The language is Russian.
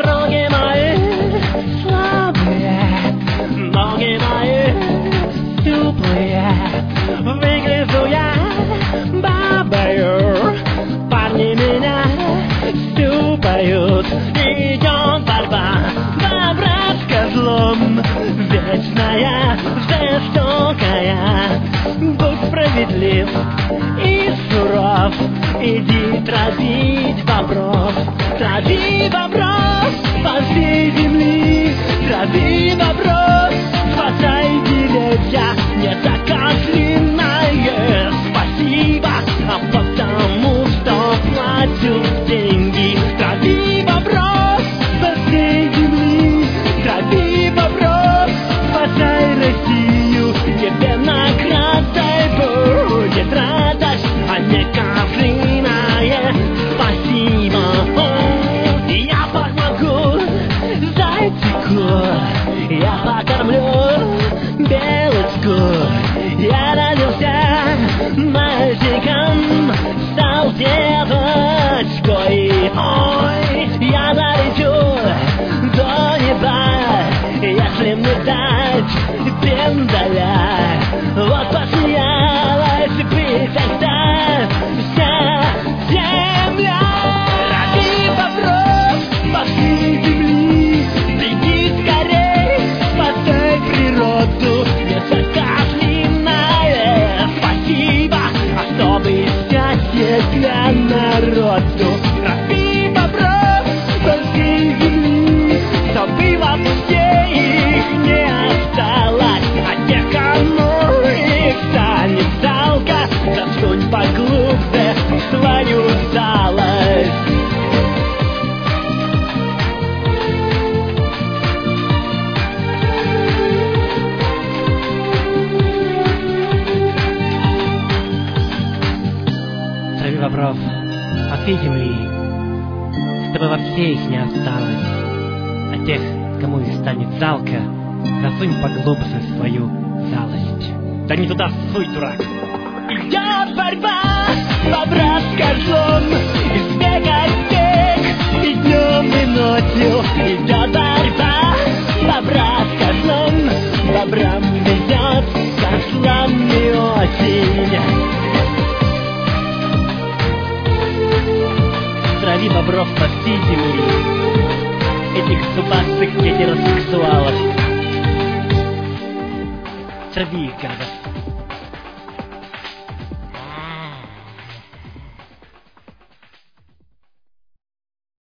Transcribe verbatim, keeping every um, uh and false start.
Дороги мои слабые, ноги мои теплые. Выгляжу я бабою, парни меня щупают. Идет борьба добра с козлом, вечная, жестокая. Будь справедлив и суров, иди травить бобров. Трави бобров по всей земли, трави бобров, спасай деревья, не такая длинная. Спасибо, а потому что плачу деньги. Трави бобров по всей земли, трави бобров, спасай Россию. Тебе наградой будет радость, а не козлиная. Спасибо. Я помогу зайчику, я покормлю белочку. Я родился мальчиком, стал девочкой. Ой, я долечу до неба, если мне дать пендаля. Вот посмеялась бы тогда вся земля. Ради бобров по всей земли, беги скорей, спасай природу, не закашлиная. Спасибо, особое счастье для народу. Ради бобров по всей земли, чтобы вообще их не осталось, а тех, кому их станет жалко, засунь поглубже свою жалость. Трави бобров по всей земли, чтобы вообще их не осталось, а тех, кому их станет жалко, засунь поглубже свою жалость. Да не туда суй, дурак! Идет борьба бобра с козлом, избегать бег и днем, и ночью. Идет борьба бобра с козлом, бобрам везет, козлам не очень. Трави бобров по всей земли, этих зубастых гетеросексуалов. Трави их, гадов.